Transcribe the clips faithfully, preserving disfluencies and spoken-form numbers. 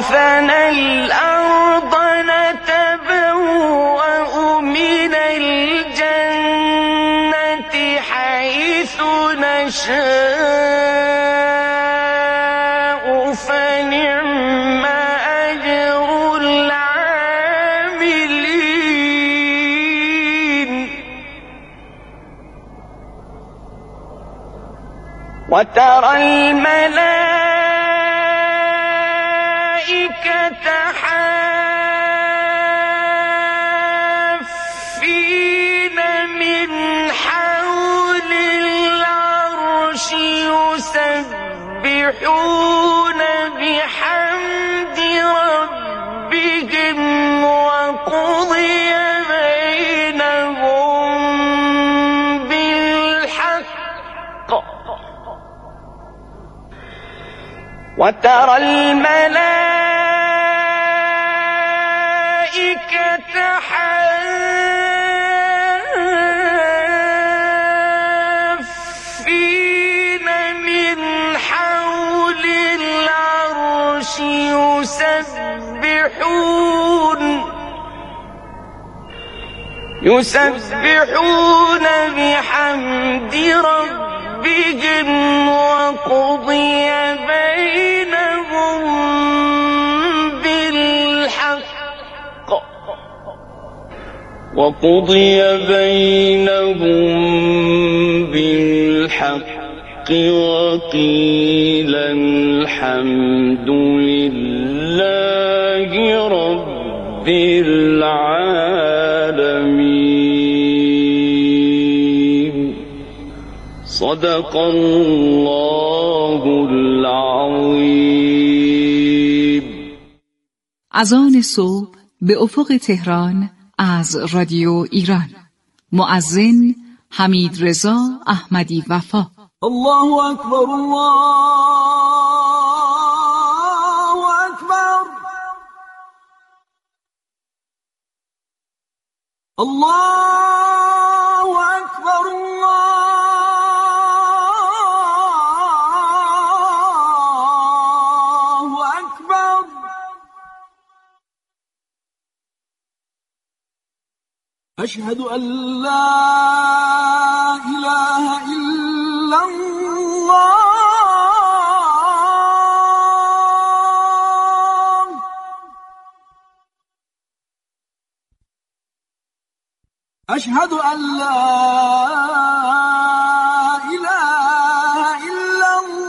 وأورثنا الأرض نتبوأ من الجنة حيث نشاء فنعم أجر العاملين. وترى الملائكة حافين من حول العرش يسبحون بحمد ربهم وقضي بينهم بالحق. وترى الملائكة حافين من حول العرش يسبحون يسبحون بحمد ربهم وقضي بينهم بالحق وقضي بينهم بالحق وقيل الحمد لله رب العالمين. صدق الله العظیم. اذان صبح به افق تهران از رادیو ایران. مؤذن حمید رضا احمدی وفا. الله اکبر، الله اکبر، الله اکبر، الله اکبر. اشهد ان لا اله الا الله. أشهد أن لا إله إلا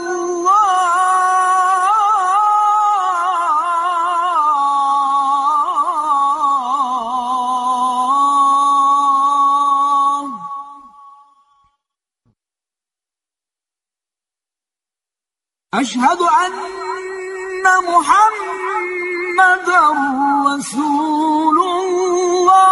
الله. أشهد أن محمدًا رسول الله.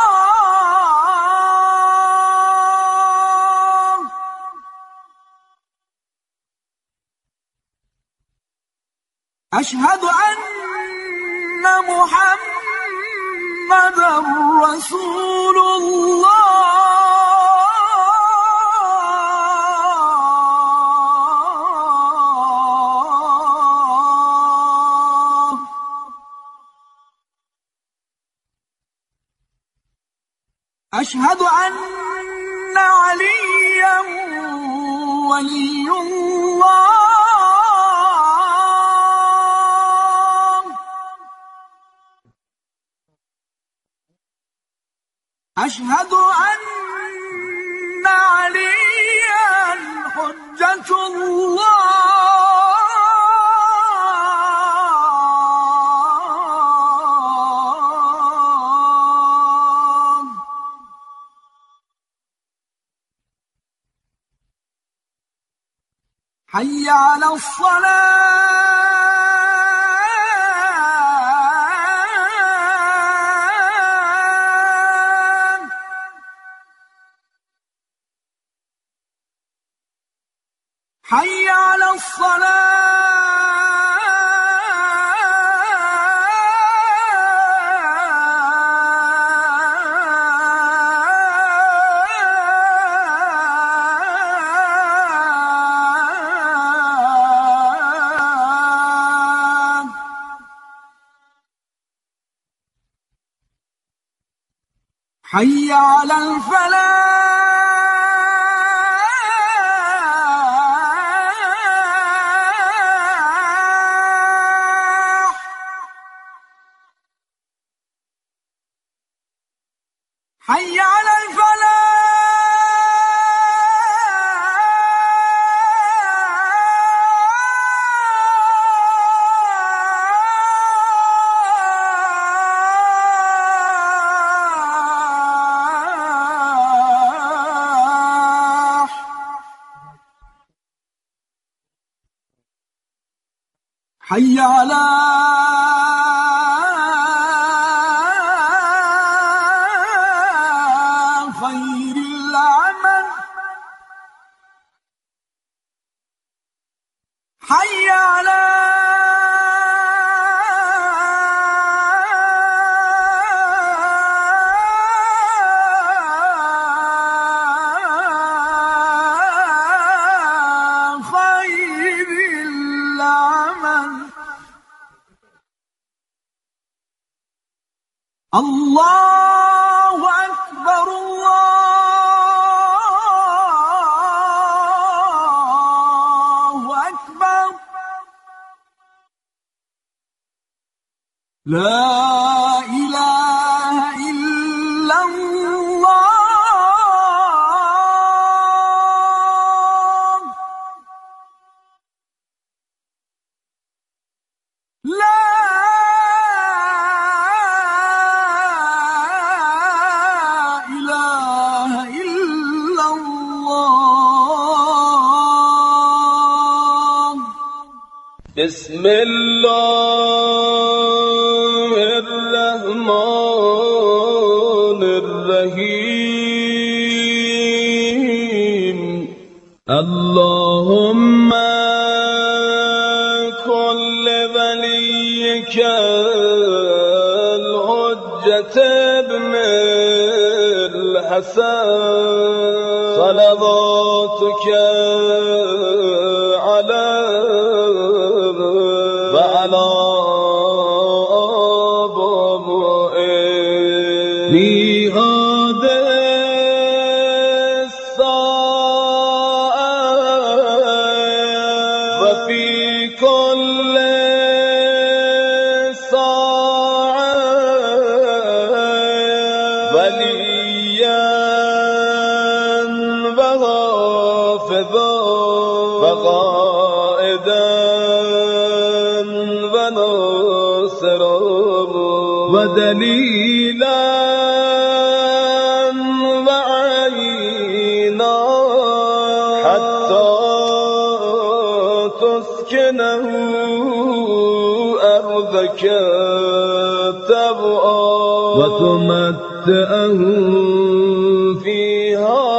أشهد أن محمدًا رسول الله. أشهد أن عليًّا ولي الله. أشهد أن عليًّا حجة الله. حي على الصلاة. حي على الصلاة. حي على الفلاح حي على الفلاح حي على خير العمل حي على الله أكبر الله أكبر لا إله إلا الله لا بسم الله الرحمن الرحيم اللهم كل وليك الحجة ابن الحسن صلواتك على وعلى آبائه هذه الساعة وفي كل ساعة وليا وحافظا وقائدا ودليلا وعينا حتى تسكنه أرضك طوعا وتمتعه فيها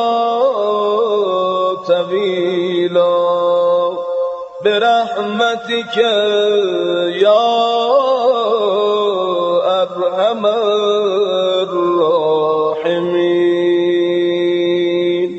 طويلا برحمتك يا أرحم الراحمين.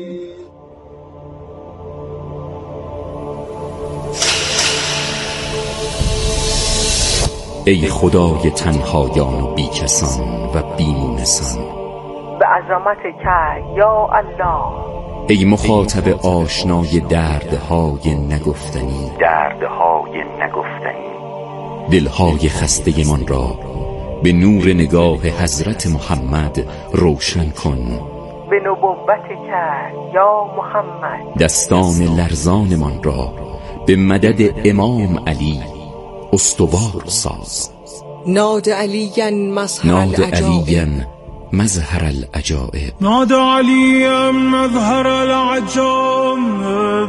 ای خدای تنهایان و بیکسان و بیمونسان، به عظمتک یا الله. ای مخاطب آشنای دردهای نگفتنی دردهای نگفتنی دلهای خسته من را به نور نگاه حضرت محمد روشن کن. به نبوتک یا محمد دستان لرزان من را به مدد امام علی استوار ساز. ناد علیاً مظهر ناد العجائب علیاً مظهر العجائب نادى عليا مظهر العجائب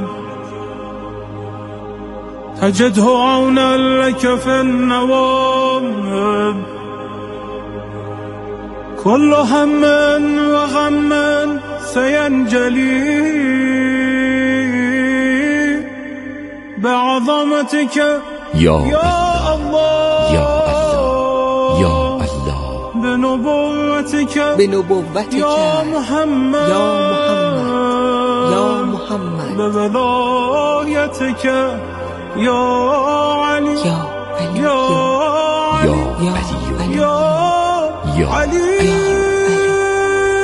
تجده عونا لك في النوائب كل هم وغم سينجلي بعظمتك یا يا الله یا الله یا الله بنبوتك به نبوتک يا محمد یا محمد یا محمد بولایتك يا علي یا علی يا یا علي علی يا یا علي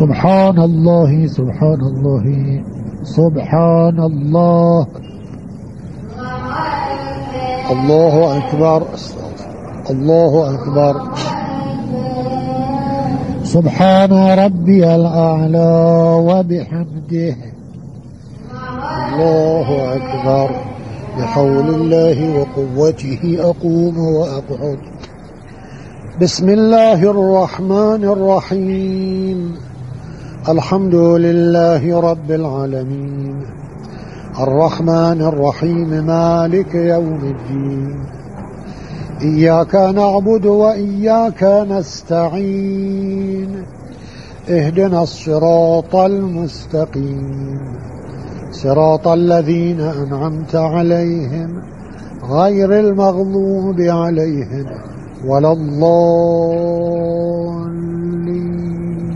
سبحان الله سبحان الله سبحان الله الله أكبر الله أكبر سبحان ربي الأعلى وبحمده الله أكبر بحول الله وقوته أقوم وأقعد بسم الله الرحمن الرحيم الحمد لله رب العالمين الرحمن الرحيم مالك يوم الدين إياك نعبد وإياك نستعين اهدنا الصراط المستقيم صراط الذين أنعمت عليهم غير المغضوب عليهم ولا الضالين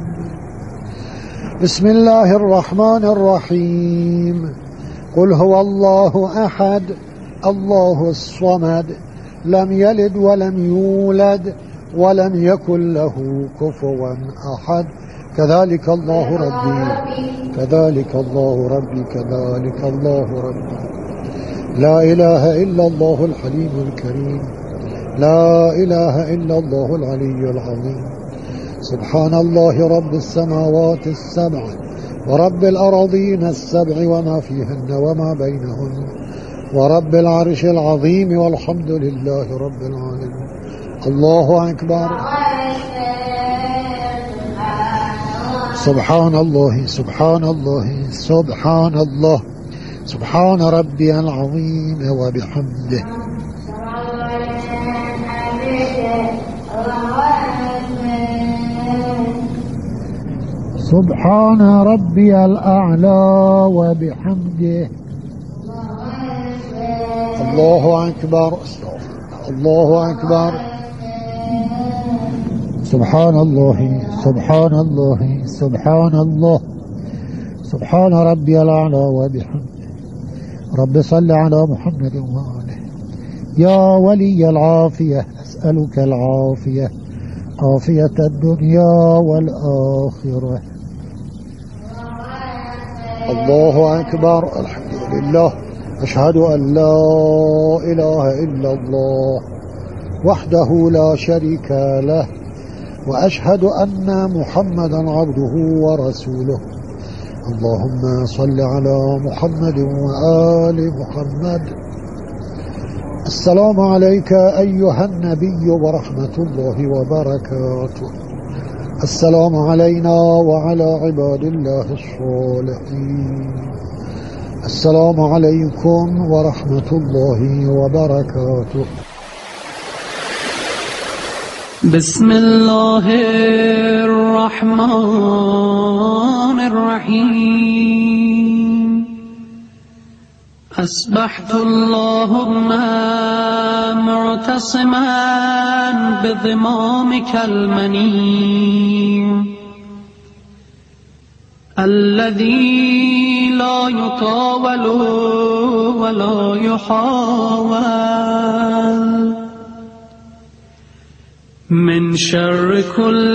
بسم الله الرحمن الرحيم قل هو الله أحد الله الصمد لم يلد ولم يولد ولم يكن له كفوا أحد كذلك الله ربي كذلك الله ربي كذلك الله ربي لا إله إلا الله الحليم الكريم لا إله إلا الله العلي العظيم سبحان الله رب السماوات السبع ورب الأراضين السبع وما فيهن وما بينهن ورب العرش العظيم والحمد لله رب العالمين الله أكبر سبحان الله سبحان الله سبحان الله سبحان ربي العظيم وبحمده سبحان ربي الأعلى وبحمده الله أكبر الله أكبر سبحان الله سبحان الله سبحان الله سبحان ربي الأعلى وبحمده رب صل على محمد وآله يا ولي العافية أسألك العافية عافية الدنيا والآخرة الله أكبر الحمد لله أشهد أن لا إله إلا الله وحده لا شريك له وأشهد أن محمدا عبده ورسوله اللهم صل على محمد وآل محمد السلام عليك أيها النبي ورحمة الله وبركاته السلام علينا وعلى عباد الله الصالحين السلام عليكم ورحمة الله وبركاته بسم الله الرحمن الرحيم أصبحت اللهم معتصما بضمامك المنيم الذي لا يطاول ولا يحاول من شر كل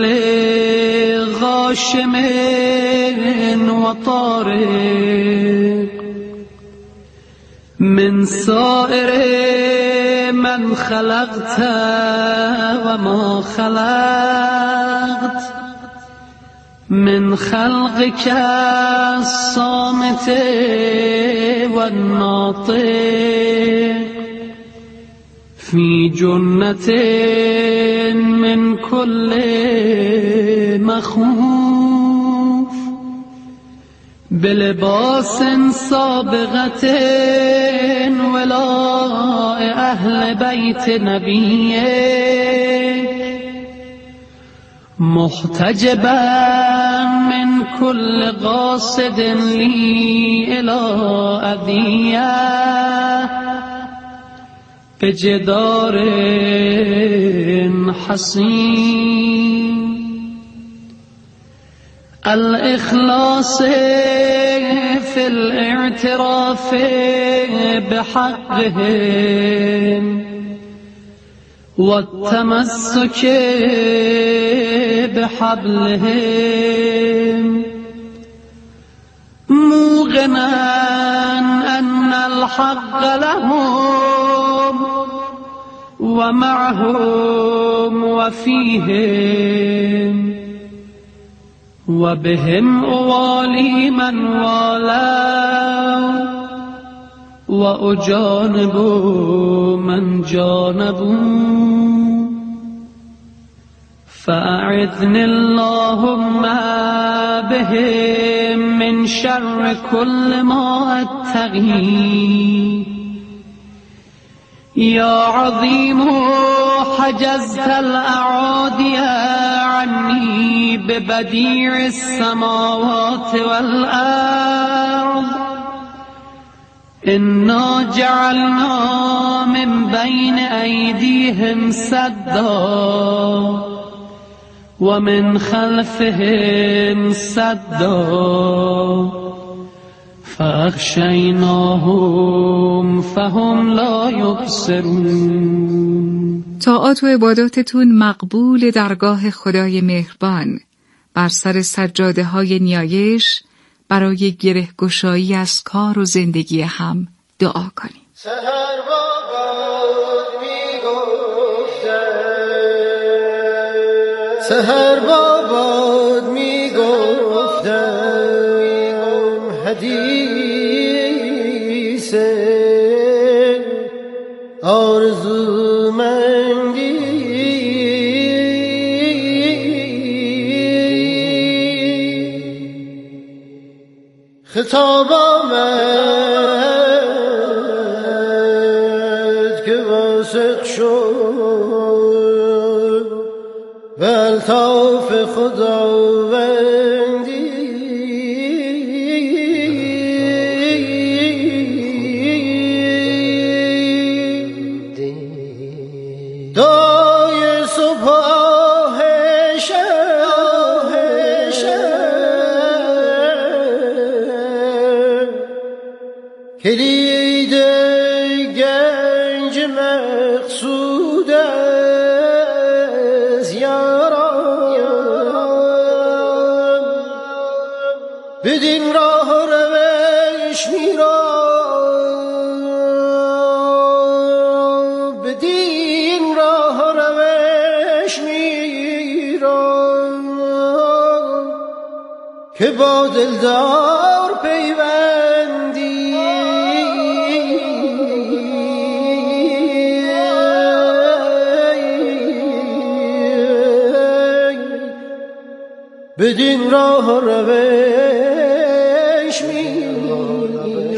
غاشم وطارق من سائر من خلقت وما خلقت من خلقك الصامت والناطق في جنة من كل مخوف بلباس سابغة ولاء أهل بيت نبيه محتجبا من كل قاصد لي إلى أذية بجدار حصين الإخلاص في الاعتراف بحقهم والتمسك بحبلهم موقنا أن الحق لهم ومعهم وفيهم وبهم أوالي من والوا وأجانب من جانبوا فأعذني اللهم بهم من شر كل ما أتقي يا عظيم حجزت الأعادي عني ببديع السماوات والأرض إنا جعلنا من بين أيديهم سدا ومن خلفهم سدا فاخشیناهم فهم لا یبصرون. طاعات و عباداتتون مقبول درگاه خدای مهربان. بر سر سجاده های نیایش برای گره گشایی از کار و زندگی هم دعا کنیم. سحر باباد میگفتم سحر باباد میگفتم حدیث آرزومندی خطاب آمد که واسق شد و الطاف خداوندی دای صبح کلید گنج مقصود از یاران بدین راه روش میرم بدین راه روش میرم که با دلدار پیوندی بدین راه روش میرم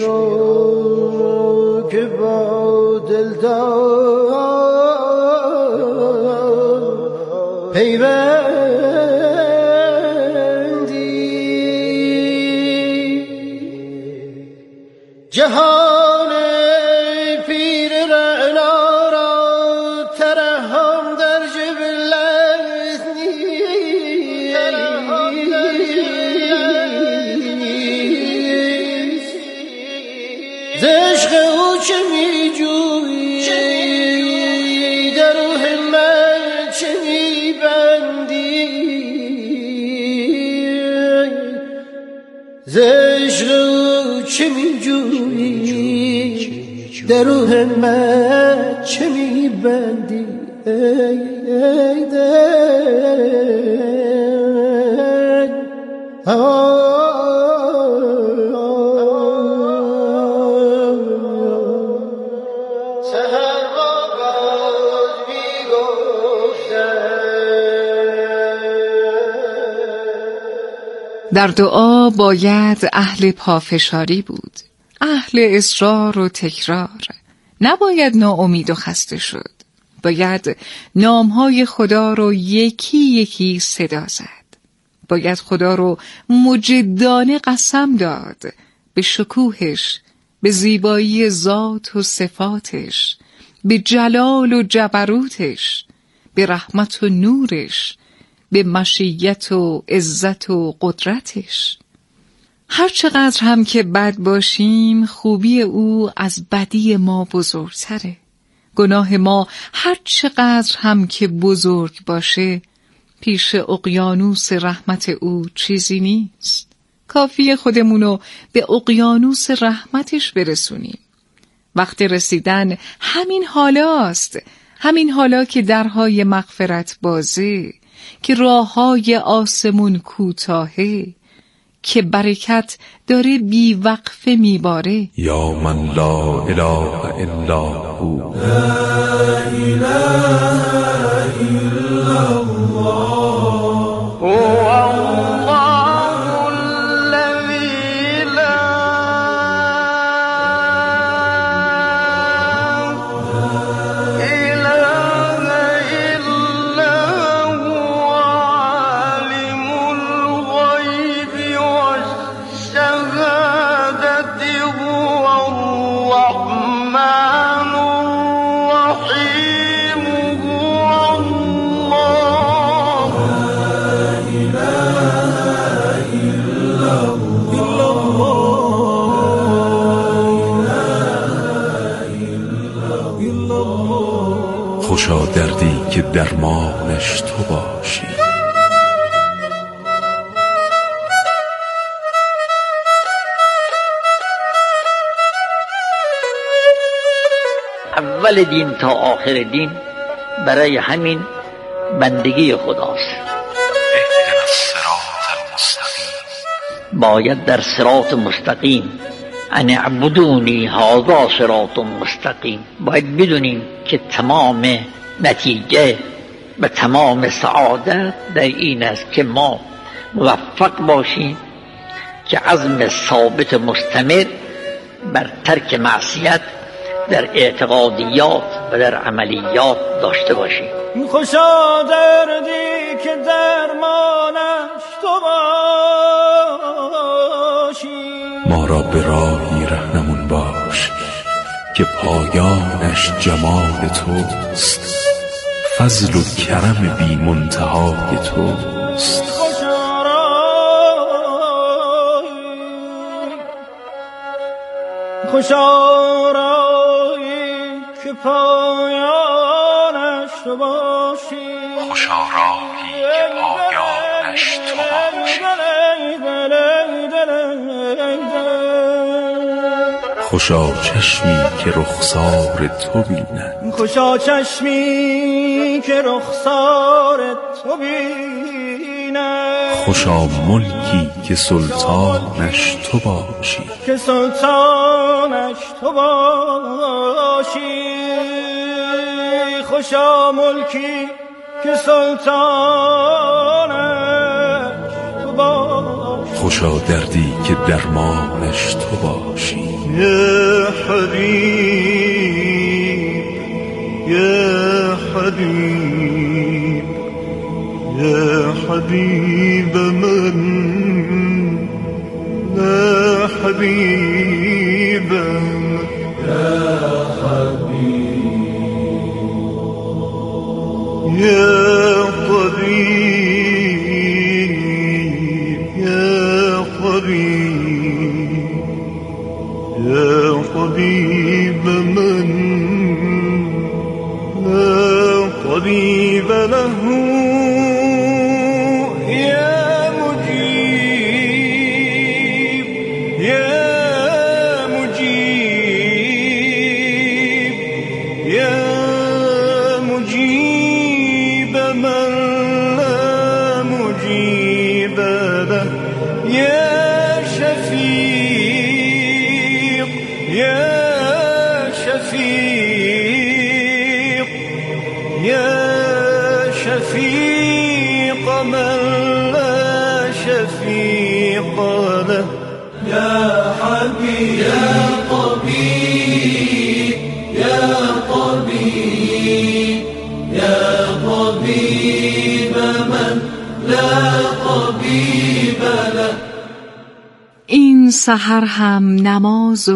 که با دلدار پیوندی جهان پیر رعنا را ترحم در جبلت نیست ز عشق او چه می جویی در روح من چه می بندی ز عشق او چه می جویی در روح من چه می بندی ای ای دل سحر باباد میگفتم. در دعا باید اهل پافشاری بود، اهل اصرار و تکرار. نباید ناامید و خسته شد. باید نامهای خدا رو یکی یکی صدا زد. باید خدا رو مجدانه قسم داد به شکوهش، به زیبایی ذات و صفاتش، به جلال و جبروتش، به رحمت و نورش، به مشیت و عزت و قدرتش. هر چقدر هم که بد باشیم خوبی او از بدی ما بزرگتره. گناه ما هر چقدر هم که بزرگ باشه پیش اقیانوس رحمت او چیزی نیست. کافیه خودمونو به اقیانوس رحمتش برسونیم. وقت رسیدن همین حالاست، همین حالا که درهای مغفرت بازه، که راههای آسمون کوتاهه، که برکت داره بی وقفه میباره. یا من لا اله الا هو، لا اله الا الله، هو الله الذی لا اله الا هو، عالم الغیب والشهادة، هو الرحمن الرحیم، هو الله. لا اله الا الله. خوشا دردی که درمانش تو باشی. اول دین تا آخر دین برای همین بندگی خداست. اهدنا الصراط المستقیم، باید در صراط مستقیم، ان اعبدونی هذا صراط مستقیم، باید بدونیم که تمام نتیجه و تمام سعادت در این است که ما موفق باشیم که عزم ثابت مستمر بر ترک معصیت در اعتقادیات و در عملیات داشته باشیم. خوشا دردی که درمانش تو باشی، ما را به راهی رهنمون باش که پایانش جمال توست، فضل و کرم بی منتهای توست. خوشا رایی، خوشا رایی که پایانش تو باشی، خوشا راهی که پایانش تو باشی. خوشا چشمی که رخسار تو بیند، خوشا چشمی که رخسار تو بیند، خوشا ملکی که سلطانش تو باشی، که سلطانش تو باشی. خوشا ملکی که سلطانش تو باشی، خوشا دردی که درمانش تو باشی. یا حبیب، یا حبیب، یا حبیب من، لا حبیب، یا حبیب، یا طبیب، یا طبیب، یا طبیب من، لا طبیب له، یا مجیب، یا مجیب، یا مجیب من، لا مجیب له، یا شفیق، یا شفیق، یا شفیق من لا شفیق له، یا حبیب، یا طبیب، یا طبیب، یا طبیب من لا طبیب له. این سحر هم نماز و